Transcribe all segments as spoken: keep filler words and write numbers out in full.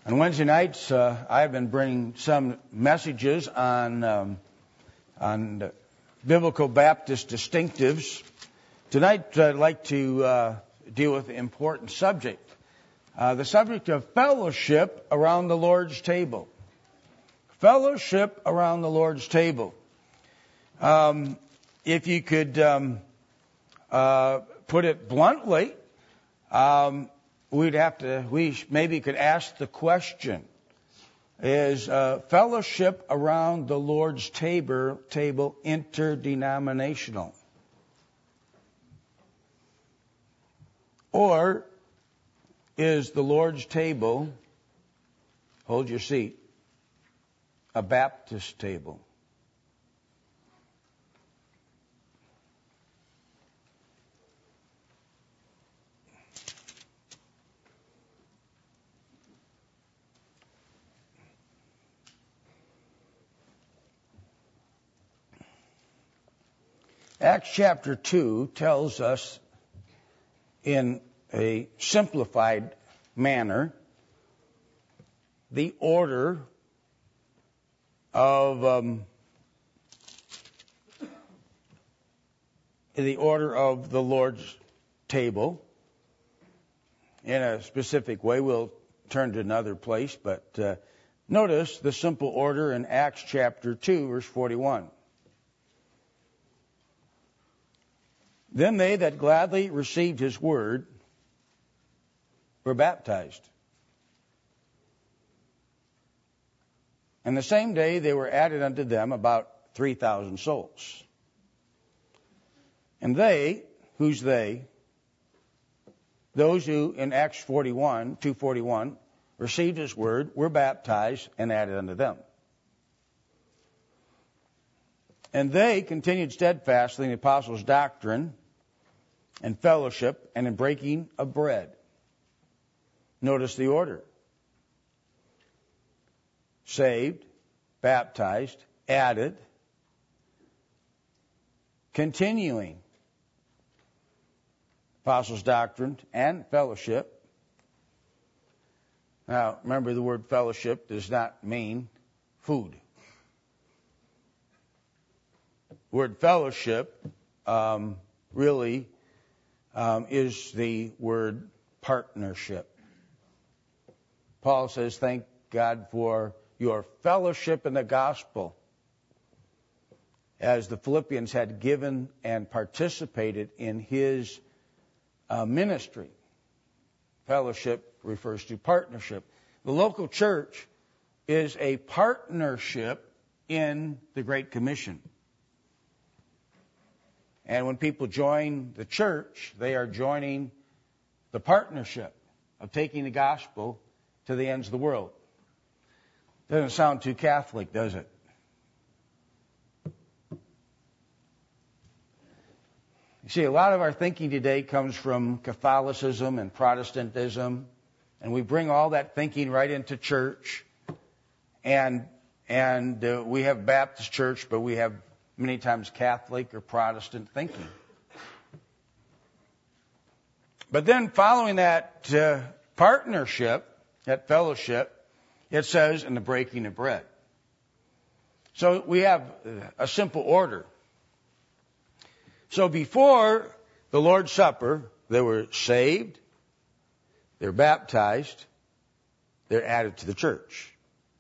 On Wednesday nights, uh, I've been bringing some messages on um, on biblical Baptist distinctives. Tonight, I'd like to uh, deal with an important subject, uh, the subject of fellowship around the Lord's table. Fellowship around the Lord's table. Um, if you could um, uh, put it bluntly, um, we'd have to, we maybe could ask the question, is uh, fellowship around the Lord's table, table interdenominational? Or is the Lord's table, hold your seat, a Baptist table? Acts chapter two tells us in a simplified manner the order of um, the order of the Lord's table in a specific way. We'll turn to another place, but uh, notice the simple order in Acts chapter two, verse forty-one. Then they that gladly received his word were baptized. And the same day they were added unto them about three thousand souls. And they, who's they? Those who in Acts forty-one, two forty-one, received his word, were baptized and added unto them. And they continued steadfastly in the apostles' doctrine and fellowship and in breaking of bread. Notice the order. Saved, baptized, added, continuing. Apostles' doctrine and fellowship. Now, remember, the word fellowship does not mean food. The word fellowship um, really um, is the word partnership. Paul says, thank God for your fellowship in the gospel, as the Philippians had given and participated in his uh, ministry. Fellowship refers to partnership. The local church is a partnership in the Great Commission. And when people join the church, they are joining the partnership of taking the gospel to the ends of the world. Doesn't sound too Catholic, does it? You see, a lot of our thinking today comes from Catholicism and Protestantism, and we bring all that thinking right into church. And and uh, we have Baptist church, but we have many times Catholic or Protestant thinking. But then following that uh, partnership, that fellowship, it says in the breaking of bread. So we have a simple order. So before the Lord's Supper, they were saved, they're baptized, they're added to the church.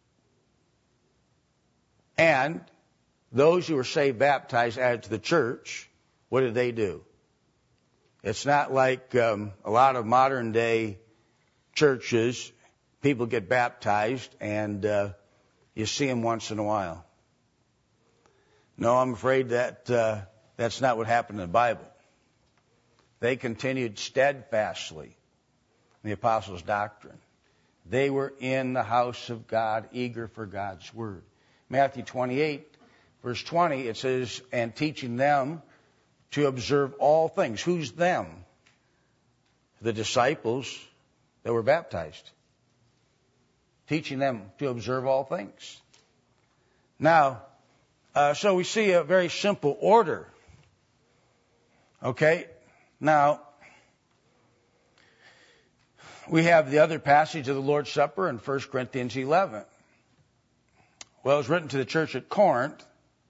And those who were saved, baptized, added to the church, what did they do? It's not like um, a lot of modern day churches. People get baptized and uh, you see them once in a while. No, I'm afraid that uh, that's not what happened in the Bible. They continued steadfastly in the apostles' doctrine. They were in the house of God, eager for God's word. Matthew twenty-eight, verse twenty, it says, and teaching them to observe all things. Who's them? The disciples that were baptized. Teaching them to observe all things. Now, uh, so we see a very simple order. Okay? Now, we have the other passage of the Lord's Supper in First Corinthians eleven. Well, it was written to the church at Corinth,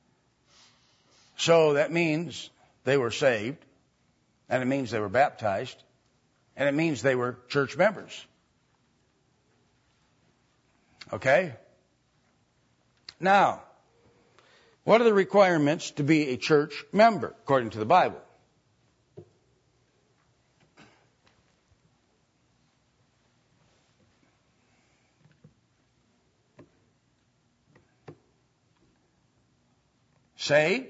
so that means they were saved, and it means they were baptized, and it means they were church members. Okay? Now, what are the requirements to be a church member, according to the Bible? Saved,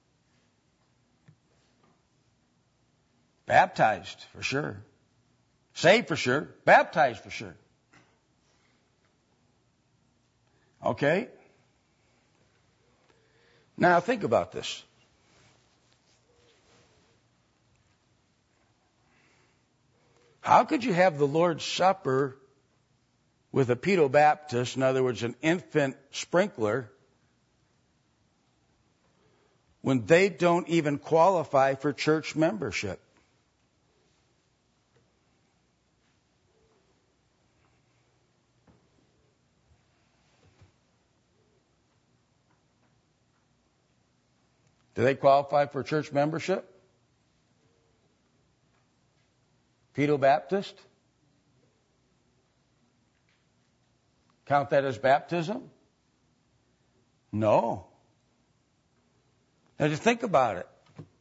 baptized for sure, saved for sure, baptized for sure. Okay? Now think about this. How could you have the Lord's Supper with a pedo-baptist, in other words, an infant sprinkler, when they don't even qualify for church membership? Do they qualify for church membership? Pedo-baptist? Count that as baptism? No. Now just think about it.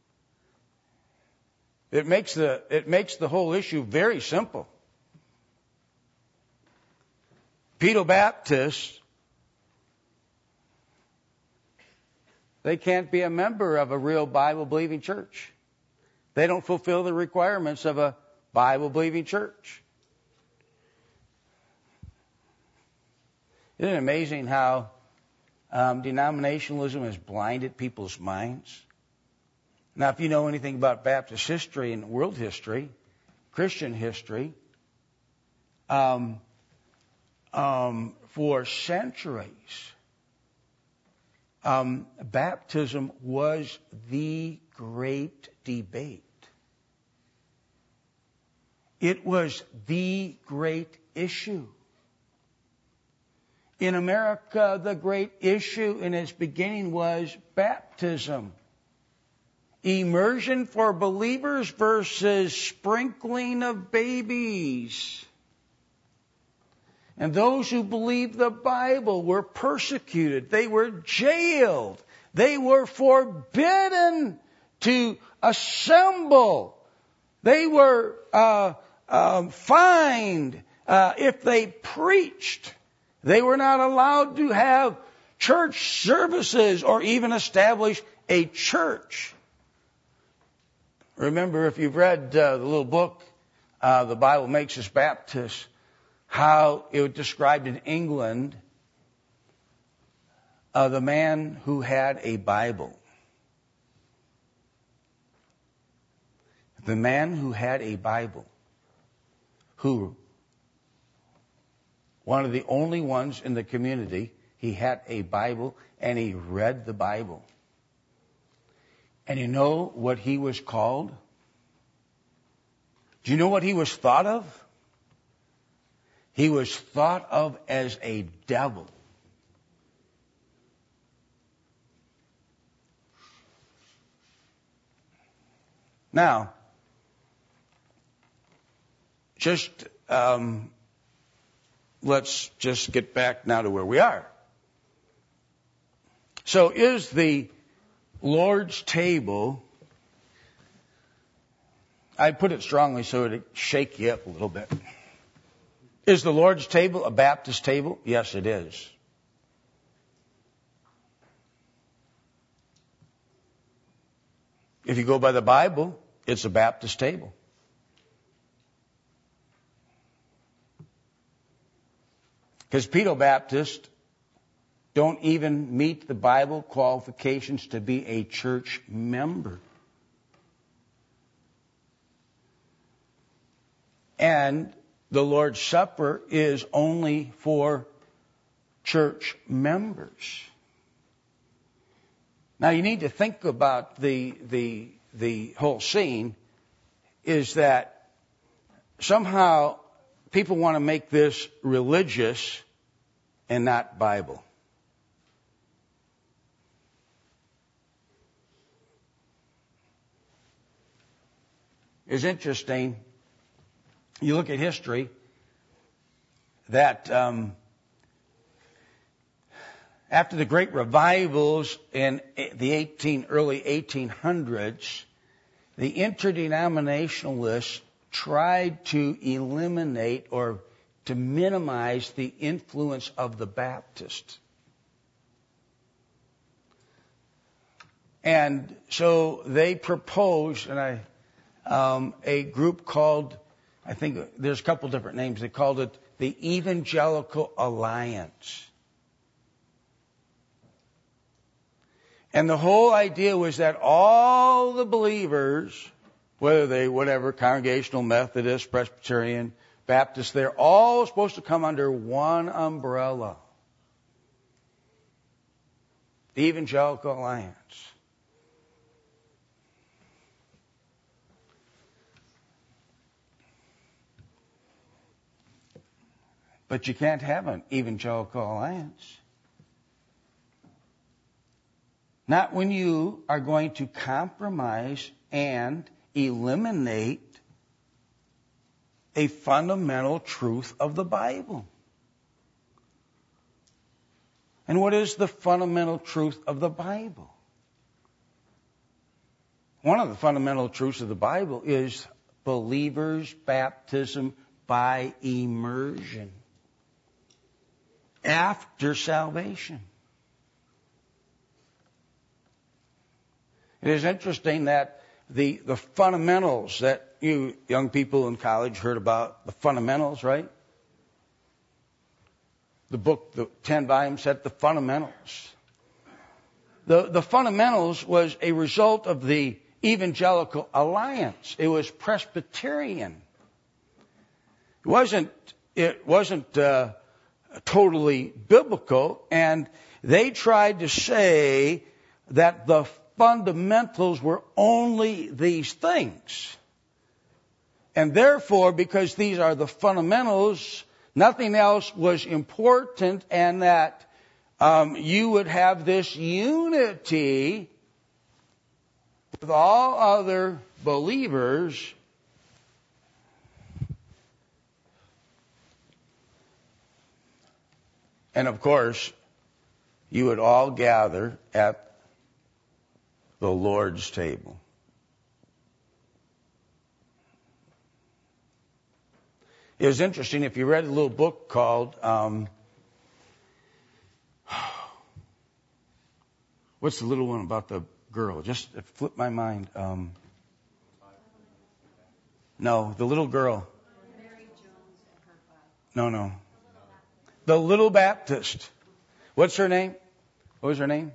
It makes the, it makes the whole issue very simple. Pedo-baptists, they can't be a member of a real Bible-believing church. They don't fulfill the requirements of a Bible-believing church. Isn't it amazing how um, denominationalism has blinded people's minds? Now, if you know anything about Baptist history and world history, Christian history, um, um, for centuries, Um, baptism was the great debate. It was the great issue. In America, the great issue in its beginning was baptism. Immersion for believers versus sprinkling of babies. And those who believed the Bible were persecuted. They were jailed. They were forbidden to assemble. They were uh, um, fined uh, if they preached. They were not allowed to have church services or even establish a church. Remember, if you've read uh, the little book, uh, The Bible Makes Us Baptists, how it was described in England, uh, the man who had a Bible. The man who had a Bible, who, one of the only ones in the community, he had a Bible and he read the Bible. And you know what he was called? Do you know what he was thought of? He was thought of as a devil. Now, just um, let's just get back now to where we are. So is the Lord's table, I put it strongly so it'd shake you up a little bit. Is the Lord's table a Baptist table? Yes, it is. If you go by the Bible, it's a Baptist table. Because pedo-Baptists don't even meet the Bible qualifications to be a church member. And the Lord's Supper is only for church members. Now you need to think about the, the, the whole scene is that somehow people want to make this religious and not Bible. It's interesting. You look at history, that um, after the great revivals in the eighteen, early eighteen hundreds, the interdenominationalists tried to eliminate or to minimize the influence of the Baptist. And so they proposed, and I, um, a group called, I think there's a couple different names, they called it the Evangelical Alliance. And the whole idea was that all the believers, whether they, whatever, Congregational, Methodist, Presbyterian, Baptist, they're all supposed to come under one umbrella. The Evangelical Alliance. But you can't have an Evangelical Alliance. Not when you are going to compromise and eliminate a fundamental truth of the Bible. And what is the fundamental truth of the Bible? One of the fundamental truths of the Bible is believers' baptism by immersion after salvation. It is interesting that the, the fundamentals that you young people in college heard about, the fundamentals, right? The book, the ten volume set, The Fundamentals. The, the fundamentals was a result of the Evangelical Alliance. It was Presbyterian. It wasn't, it wasn't, uh, totally biblical, and they tried to say that the fundamentals were only these things. And therefore, because these are the fundamentals, nothing else was important, and that um, you would have this unity with all other believers. And of course, you would all gather at the Lord's table. It was interesting, if you read a little book called, um, what's the little one about the girl? Just it flipped my mind. Um, no, the little girl. No, no. The Little Baptist. What's her name? What was her name?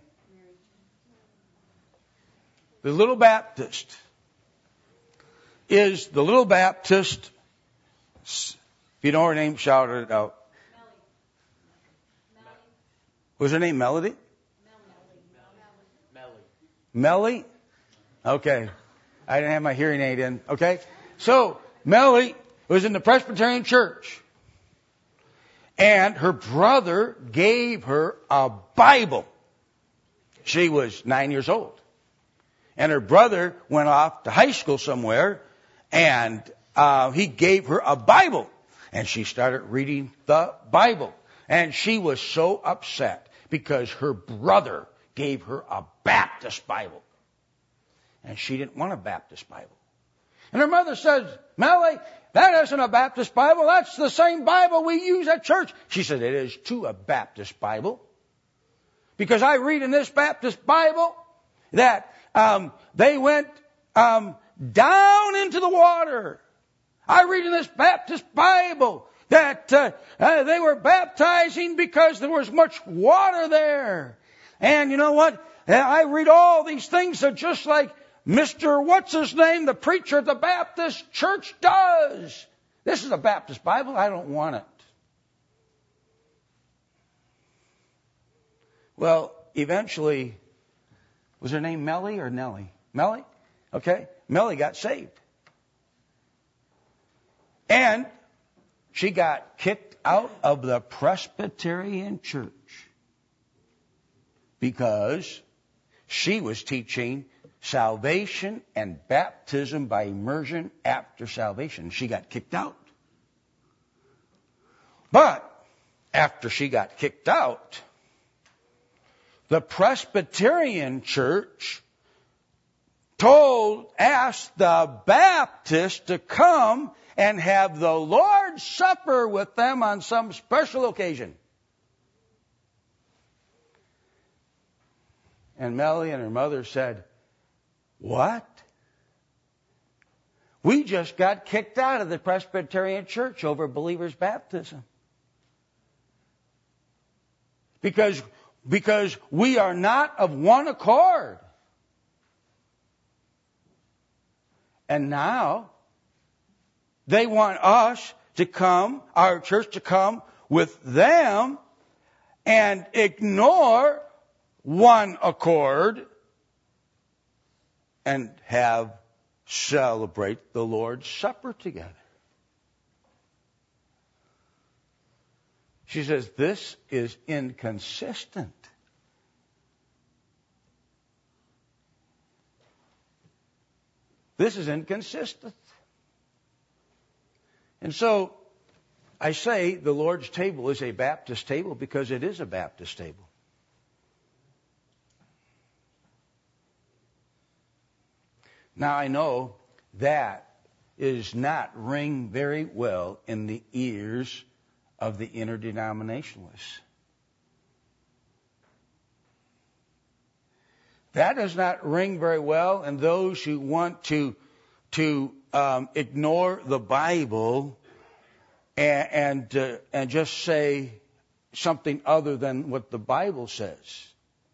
The Little Baptist is the Little Baptist. If you know her name, shout it out. Melly. Was her name Melody? Melly. Melly? Okay. I didn't have my hearing aid in. Okay. So, Melly was in the Presbyterian Church. And her brother gave her a Bible. She was nine years old. And her brother went off to high school somewhere, and uh, he gave her a Bible. And she started reading the Bible. And she was so upset because her brother gave her a Baptist Bible. And she didn't want a Baptist Bible. And her mother says, Melly, that isn't a Baptist Bible. That's the same Bible we use at church. She said, it is too a Baptist Bible. Because I read in this Baptist Bible that um, they went um, down into the water. I read in this Baptist Bible that uh, uh, they were baptizing because there was much water there. And you know what? I read all these things that just like Mister What's-His-Name, the preacher at the Baptist church does. This is a Baptist Bible. I don't want it. Well, eventually, was her name Melly or Nellie? Melly? Okay. Melly got saved. And she got kicked out of the Presbyterian church because she was teaching salvation and baptism by immersion after salvation. She got kicked out. But after she got kicked out, the Presbyterian church told, asked the Baptists to come and have the Lord's Supper with them on some special occasion. And Melly and her mother said, "What? We just got kicked out of the Presbyterian church over believers' baptism. Because, because we are not of one accord. And now they want us to come, our church to come with them and ignore one accord and have celebrate the Lord's Supper together." She says, this is inconsistent. This is inconsistent. And so I say the Lord's table is a Baptist table because it is a Baptist table. Now I know that is not ring very well in the ears of the interdenominationalists. That does not ring very well in those who want to to um, ignore the Bible and and, uh, and just say something other than what the Bible says.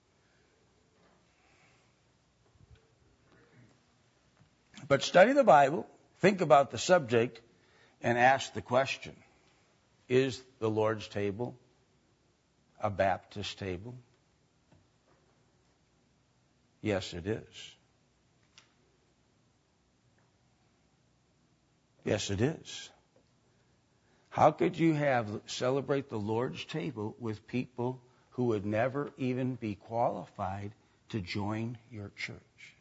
But study the Bible, think about the subject, and ask the question: is the Lord's table a Baptist table? Yes, it is. Yes, it is. How could you have celebrate the Lord's table with people who would never even be qualified to join your church?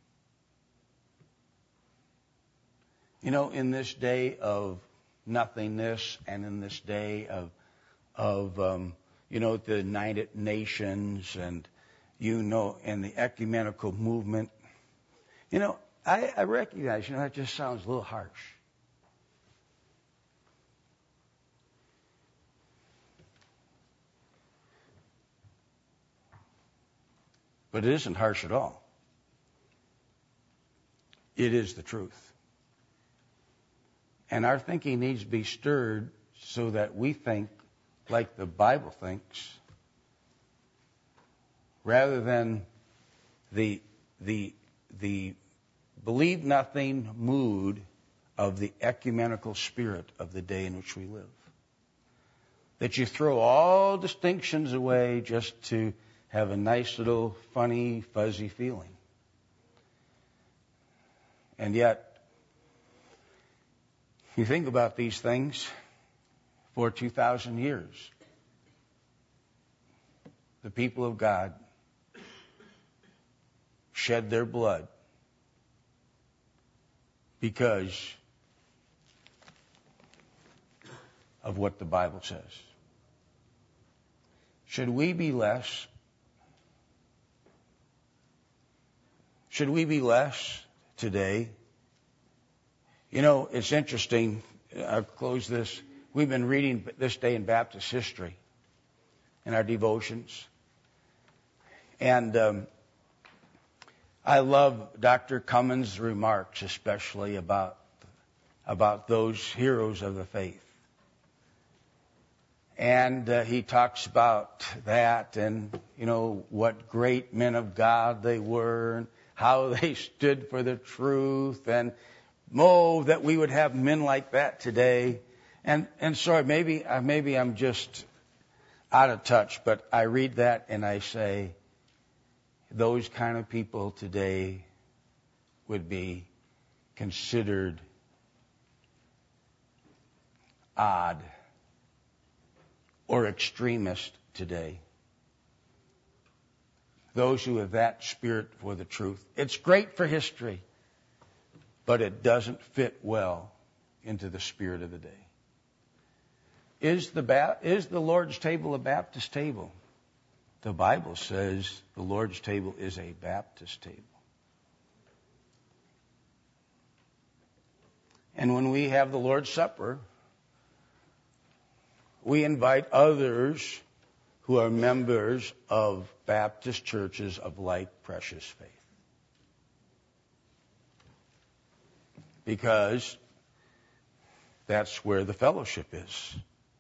You know, in this day of nothingness, and in this day of, of um, you know, the United Nations, and you know, and the ecumenical movement, you know, I, I recognize, you know, that just sounds a little harsh. But it isn't harsh at all. It is the truth. And our thinking needs to be stirred so that we think like the Bible thinks, rather than the the the believe nothing mood of the ecumenical spirit of the day in which we live. That you throw all distinctions away just to have a nice little funny, fuzzy feeling. And yet, you think about these things for two thousand years. The people of God shed their blood because of what the Bible says. Should we be less? Should we be less today? You know, it's interesting. I'll close this. We've been reading this day in Baptist history in our devotions. And um, I love Doctor Cummins' remarks, especially about, about those heroes of the faith. And uh, he talks about that and, you know, what great men of God they were and how they stood for the truth, and oh, that we would have men like that today. And and sorry, maybe uh, maybe I'm just out of touch, but I read that and I say, those kind of people today would be considered odd or extremist today. Those who have that spirit for the truth. It's great for history, but it doesn't fit well into the spirit of the day. Is the, ba- is the Lord's table a Baptist table? The Bible says the Lord's table is a Baptist table. And when we have the Lord's Supper, we invite others who are members of Baptist churches of like precious faith. Because that's where the fellowship is.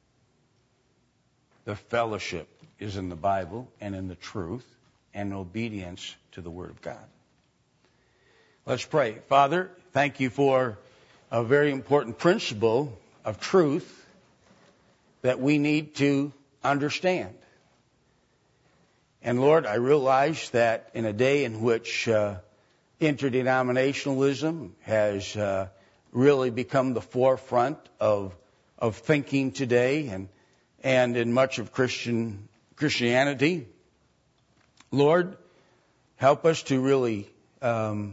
The fellowship is in the Bible and in the truth and obedience to the Word of God. Let's pray. Father, thank you for a very important principle of truth that we need to understand. And Lord, I realize that in a day in which uh, interdenominationalism has uh, really become the forefront of of thinking today, and and in much of Christian Christianity, Lord, help us to really um,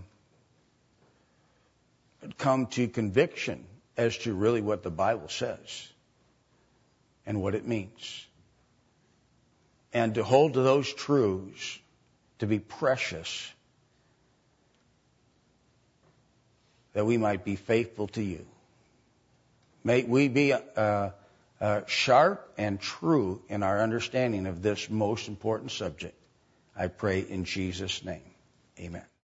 come to conviction as to really what the Bible says and what it means. And to hold to those truths to be precious, that we might be faithful to you. May we be uh, uh, sharp and true in our understanding of this most important subject. I pray in Jesus' name. Amen.